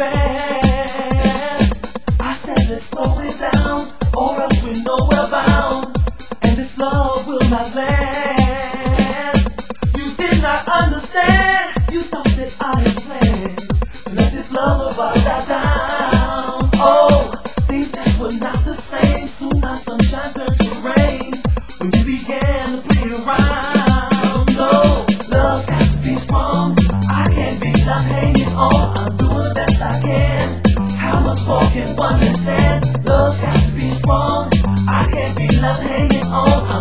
fast. I said let's slow it down, or else we're nowhere bound, and this love will not last. You did not understand. You thought that I had planned to let this love of ours die down. Oh, things just were not the same. Soon our sunshine turned to rain when you began to play around. No, love's got to be strong. I can't be left hanging on. I'm doing the best I can. How much more can one man stand? Love's got to be strong. I can't be left hanging on.